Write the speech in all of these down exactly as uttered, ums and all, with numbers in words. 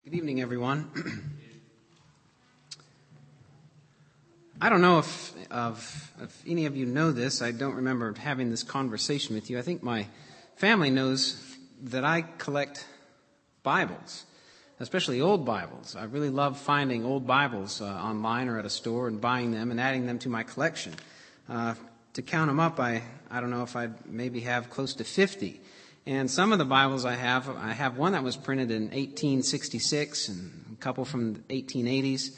Good evening, everyone. I don't know if, of, if any of you know this. I don't remember having this conversation with you. I think my family knows that I collect Bibles, especially old Bibles. I really love finding old Bibles uh, online or at a store and buying them and adding them to my collection. Uh, to count them up, I, I don't know if I'd maybe have close to fifty. And some of the Bibles I have, I have one that was printed in eighteen sixty-six and a couple from the eighteen eighties.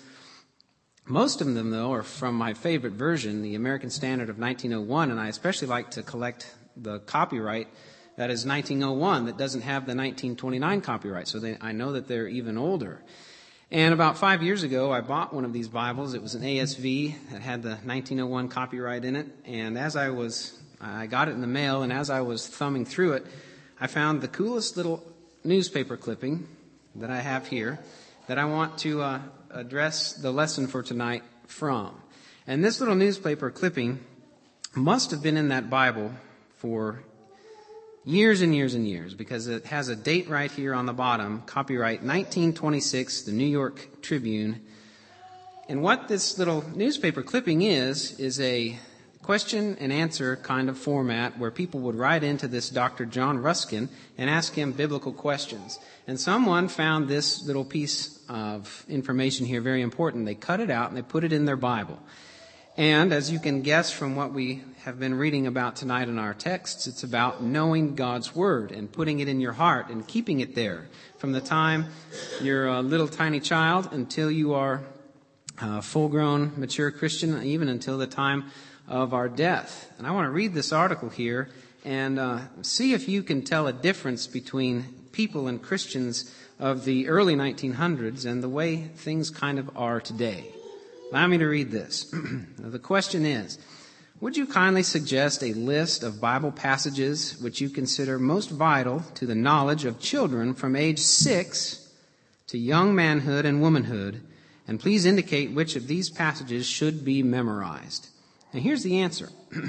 Most of them, though, are from my favorite version, the American Standard of nineteen oh one, and I especially like to collect the copyright that is nineteen oh one that doesn't have the nineteen twenty-nine copyright, so they, I know that they're even older. And about five years ago, I bought one of these Bibles. It was an A S V that had the nineteen oh one copyright in it, and as I was, I got it in the mail, and as I was thumbing through it, I found the coolest little newspaper clipping that I have here that I want to uh, address the lesson for tonight from. And this little newspaper clipping must have been in that Bible for years and years and years, because it has a date right here on the bottom, copyright nineteen twenty-six, the New York Tribune. And what this little newspaper clipping is, is a question and answer kind of format where people would write into this Doctor John Ruskin and ask him biblical questions. And someone found this little piece of information here very important. They cut it out and they put it in their Bible. And as you can guess from what we have been reading about tonight in our texts, it's about knowing God's Word and putting it in your heart and keeping it there from the time you're a little tiny child until you are a full-grown, mature Christian, even until the time of our death. And I want to read this article here and uh, see if you can tell a difference between people and Christians of the early nineteen hundreds and the way things kind of are today. Allow me to read this. The question is, would you kindly suggest a list of Bible passages which you consider most vital to the knowledge of children from age six to young manhood and womanhood, and please indicate which of these passages should be memorized? Now here's the answer.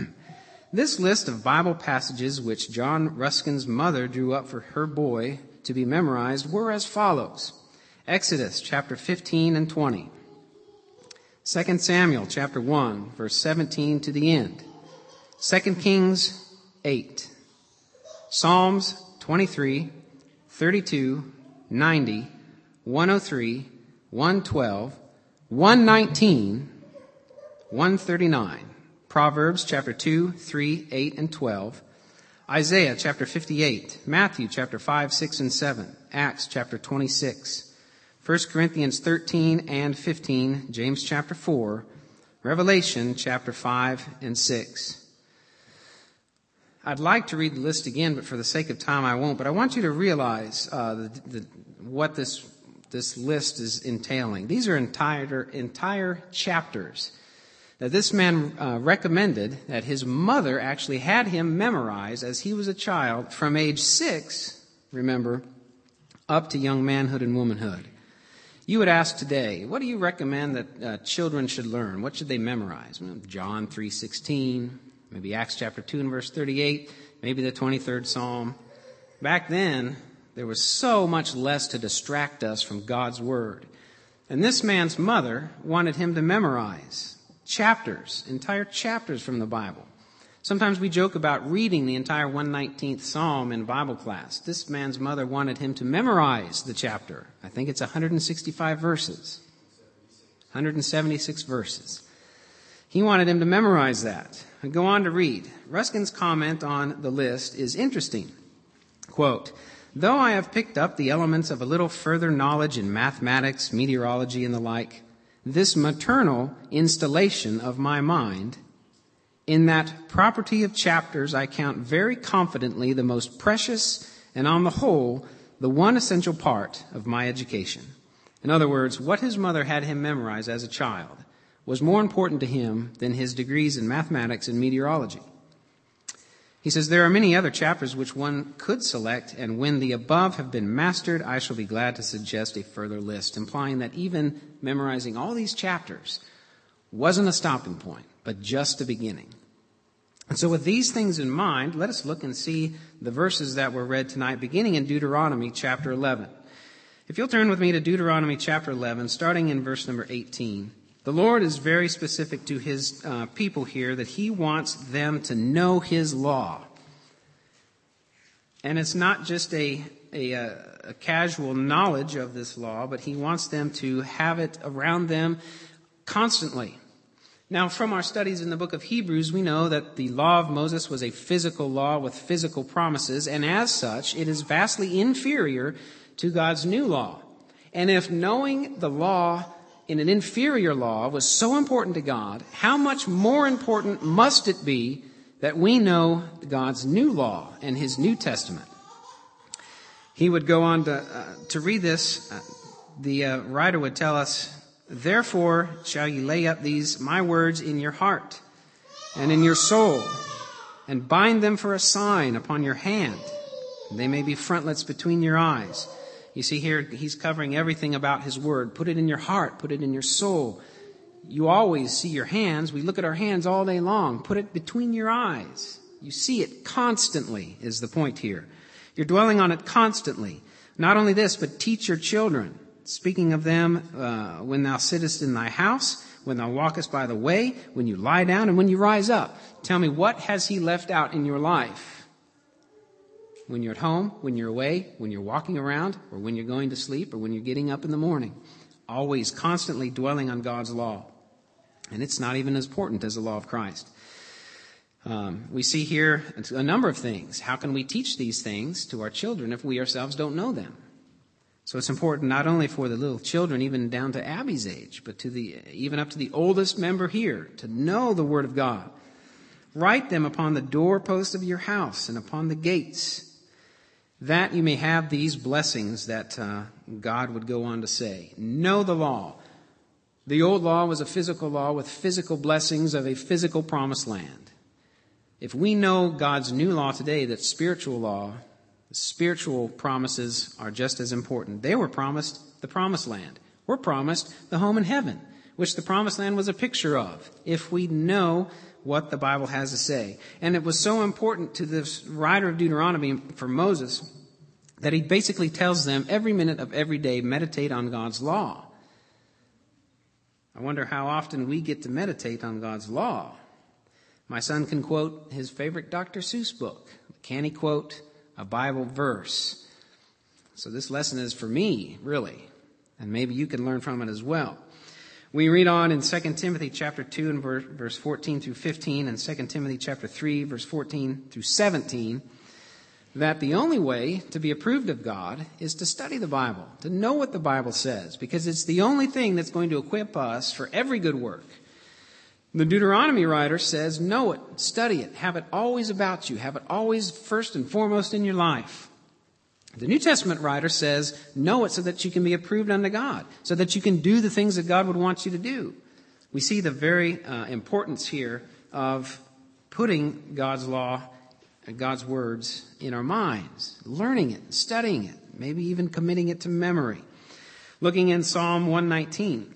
This list of Bible passages which John Ruskin's mother drew up for her boy to be memorized were as follows. Exodus chapter fifteen and twenty. Second Samuel chapter one, verse seventeen to the end. Second Kings eight. Psalms twenty-three, thirty-two, ninety, one oh three, one twelve, one nineteen, one thirty-nine. Proverbs chapter two, three, eight, and twelve. Isaiah chapter fifty-eight. Matthew chapter five, six, and seven. Acts chapter twenty-six. First Corinthians thirteen and fifteen. James chapter four. Revelation chapter five and six. I'd like to read the list again, but for the sake of time I won't. But I want you to realize uh, the, the, what this this list is entailing. These are entire entire chapters that this man uh, recommended that his mother actually had him memorize as he was a child from age six, remember, up to young manhood and womanhood. You would ask today, what do you recommend that uh, children should learn? What should they memorize? Well, John three sixteen, maybe Acts chapter two and verse thirty-eight, maybe the twenty-third Psalm. Back then, there was so much less to distract us from God's Word. And this man's mother wanted him to memorize chapters, entire chapters from the Bible. Sometimes we joke about reading the entire one nineteenth Psalm in Bible class. This man's mother wanted him to memorize the chapter. I think it's one hundred sixty-five verses. one hundred seventy-six verses. He wanted him to memorize that. And go on to read. Ruskin's comment on the list is interesting. Quote, "Though I have picked up the elements of a little further knowledge in mathematics, meteorology, and the like, this maternal installation of my mind, in that property of chapters I count very confidently the most precious and on the whole the one essential part of my education." In other words, what his mother had him memorize as a child was more important to him than his degrees in mathematics and meteorology. He says, there are many other chapters which one could select, and when the above have been mastered, I shall be glad to suggest a further list, implying that even memorizing all these chapters wasn't a stopping point, but just a beginning. And so with these things in mind, let us look and see the verses that were read tonight, beginning in Deuteronomy chapter eleven. If you'll turn with me to Deuteronomy chapter eleven, starting in verse number eighteen. The Lord is very specific to his uh, people here that he wants them to know his law. And it's not just a, a, a casual knowledge of this law, but he wants them to have it around them constantly. Now, from our studies in the book of Hebrews, we know that the law of Moses was a physical law with physical promises, and as such, it is vastly inferior to God's new law. And if knowing the law in an inferior law was so important to God, how much more important must it be that we know God's new law and his New Testament? He would go on to, uh, to read this. Uh, the uh, writer would tell us, "Therefore shall ye lay up these my words in your heart and in your soul, and bind them for a sign upon your hand. They may be frontlets between your eyes." You see here, he's covering everything about his word. Put it in your heart. Put it in your soul. You always see your hands. We look at our hands all day long. Put it between your eyes. You see it constantly is the point here. You're dwelling on it constantly. Not only this, but teach your children. Speaking of them, uh, when thou sittest in thy house, when thou walkest by the way, when you lie down, and when you rise up. Tell me, what has he left out in your life? When you're at home, when you're away, when you're walking around, or when you're going to sleep, or when you're getting up in the morning. Always constantly dwelling on God's law. And it's not even as important as the law of Christ. Um, we see here a number of things. How can we teach these things to our children if we ourselves don't know them? So it's important not only for the little children, even down to Abby's age, but to the even up to the oldest member here, to know the Word of God. Write them upon the doorpost of your house and upon the gates, that you may have these blessings that uh, God would go on to say. Know the law. The old law was a physical law with physical blessings of a physical promised land. If we know God's new law today, that spiritual law, the spiritual promises are just as important. They were promised the promised land. We're promised the home in heaven, which the promised land was a picture of, if we know what the Bible has to say. And it was so important to this writer of Deuteronomy for Moses that he basically tells them every minute of every day, meditate on God's law. I wonder how often we get to meditate on God's law. My son can quote his favorite Doctor Seuss book. Can he quote a Bible verse? So this lesson is for me, really. And maybe you can learn from it as well. We read on in Second Timothy chapter two and verse fourteen through fifteen, and Second Timothy chapter three, verse fourteen through seventeen, that the only way to be approved of God is to study the Bible, to know what the Bible says, because it's the only thing that's going to equip us for every good work. The Deuteronomy writer says, know it, study it, have it always about you, have it always first and foremost in your life. The New Testament writer says, know it so that you can be approved unto God, so that you can do the things that God would want you to do. We see the very uh, importance here of putting God's law and God's words in our minds, learning it, studying it, maybe even committing it to memory. Looking in Psalm one nineteen,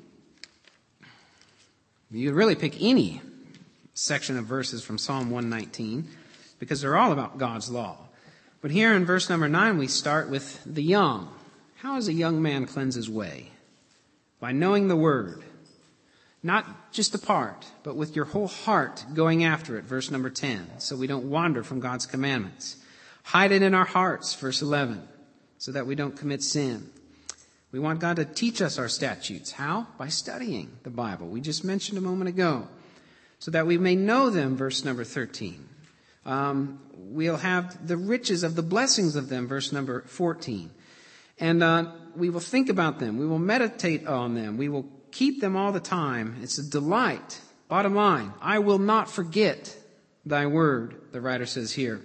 you could really pick any section of verses from Psalm one nineteen because they're all about God's law. But here in verse number nine, we start with the young. How does a young man cleanse his way? By knowing the word. Not just a part, but with your whole heart going after it, verse number ten, so we don't wander from God's commandments. Hide it in our hearts, verse eleven, so that we don't commit sin. We want God to teach us our statutes. How? By studying the Bible. We just mentioned a moment ago. So that we may know them, verse number thirteen. Um, we'll have the riches of the blessings of them, verse number fourteen. And uh, we will think about them. We will meditate on them. We will keep them all the time. It's a delight. Bottom line, I will not forget thy word, the writer says here.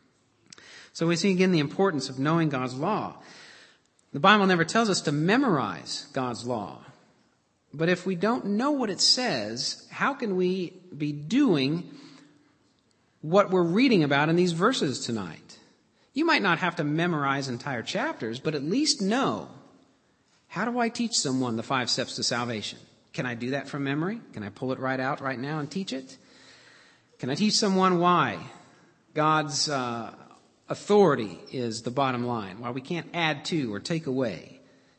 So we see again the importance of knowing God's law. The Bible never tells us to memorize God's law. But if we don't know what it says, how can we be doing what we're reading about in these verses tonight? You might not have to memorize entire chapters, but at least know, how do I teach someone the five steps to salvation? Can I do that from memory? Can I pull it right out right now and teach it? Can I teach someone why God's uh, authority is the bottom line, why we can't add to or take away?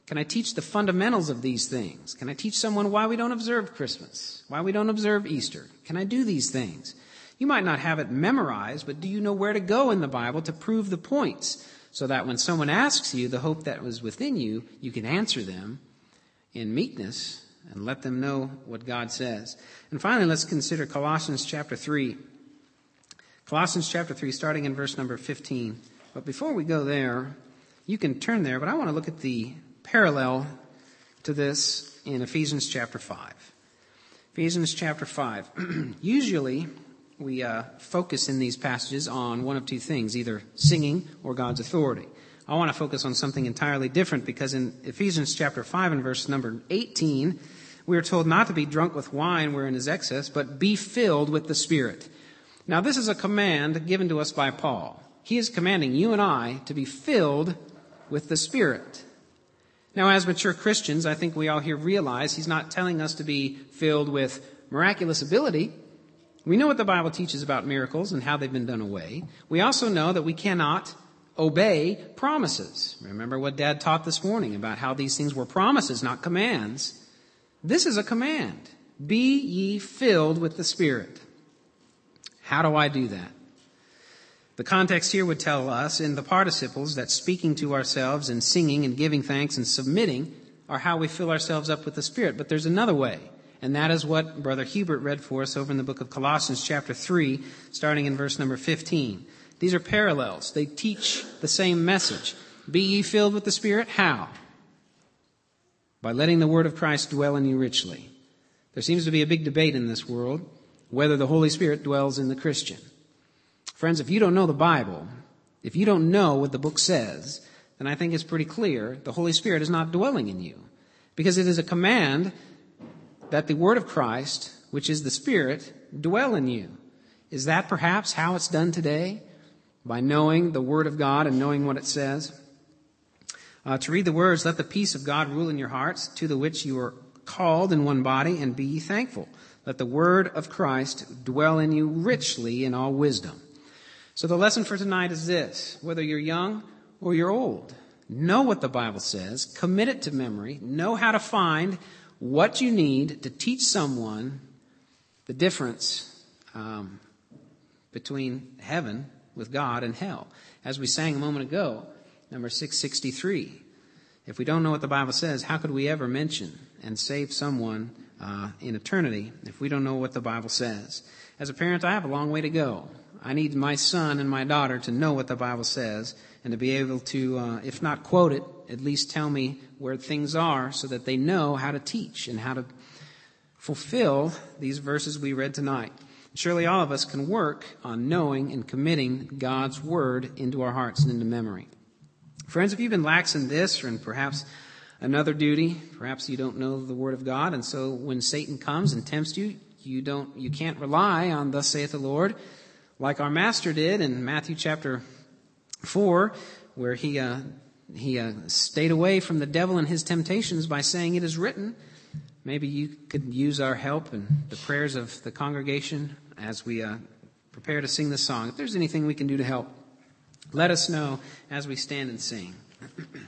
Can I teach the fundamentals of these things? Can I teach someone why we don't observe Christmas? Why we don't observe Easter? Can I do these things? You might not have it memorized, but do you know where to go in the Bible to prove the points so that when someone asks you the hope that was within you, you can answer them in meekness and let them know what God says. And finally, let's consider Colossians chapter three. Colossians chapter three, starting in verse number fifteen. But before we go there, you can turn there, but I want to look at the parallel to this in Ephesians chapter five. Ephesians chapter five. Usually, we uh, focus in these passages on one of two things, either singing or God's authority. I want to focus on something entirely different because in Ephesians chapter five and verse number eighteen, we are told not to be drunk with wine wherein is excess, but be filled with the Spirit. Now, this is a command given to us by Paul. He is commanding you and I to be filled with the Spirit. Now, as mature Christians, I think we all here realize he's not telling us to be filled with miraculous ability. We know what the Bible teaches about miracles and how they've been done away. We also know that we cannot obey promises. Remember what Dad taught this morning about how these things were promises, not commands. This is a command. Be ye filled with the Spirit. How do I do that? The context here would tell us in the participles that speaking to ourselves and singing and giving thanks and submitting are how we fill ourselves up with the Spirit. But there's another way, and that is what Brother Hubert read for us over in the book of Colossians chapter three, starting in verse number fifteen. These are parallels. They teach the same message. Be ye filled with the Spirit. How? By letting the word of Christ dwell in you richly. There seems to be a big debate in this world whether the Holy Spirit dwells in the Christian. Friends, if you don't know the Bible, if you don't know what the book says, then I think it's pretty clear the Holy Spirit is not dwelling in you. Because it is a command that the word of Christ, which is the Spirit, dwell in you. Is that perhaps how it's done today? By knowing the word of God and knowing what it says? Uh, to read the words, let the peace of God rule in your hearts, to the which you are called in one body, and be ye thankful. Let the word of Christ dwell in you richly in all wisdom. So the lesson for tonight is this. Whether you're young or you're old, know what the Bible says, commit it to memory, know how to find what you need to teach someone the difference um, between heaven with God and hell. As we sang a moment ago, number six sixty-three. If we don't know what the Bible says, how could we ever mention and save someone uh, in eternity if we don't know what the Bible says? As a parent, I have a long way to go. I need my son and my daughter to know what the Bible says and to be able to, uh, if not quote it, at least tell me where things are so that they know how to teach and how to fulfill these verses we read tonight. Surely all of us can work on knowing and committing God's word into our hearts and into memory. Friends, if you've been lax in this or in perhaps another duty, perhaps you don't know the word of God, and so when Satan comes and tempts you, you don't, you can't rely on thus saith the Lord, like our master did in Matthew chapter four, where he uh, he uh, stayed away from the devil and his temptations by saying, "It is written." Maybe you could use our help and the prayers of the congregation as we uh, prepare to sing this song. If there's anything we can do to help, let us know as we stand and sing.